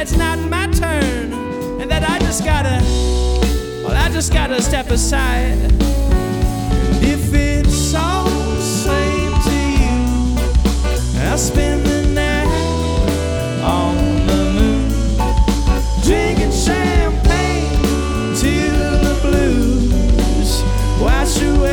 it's not my turn, and that I just gotta step aside.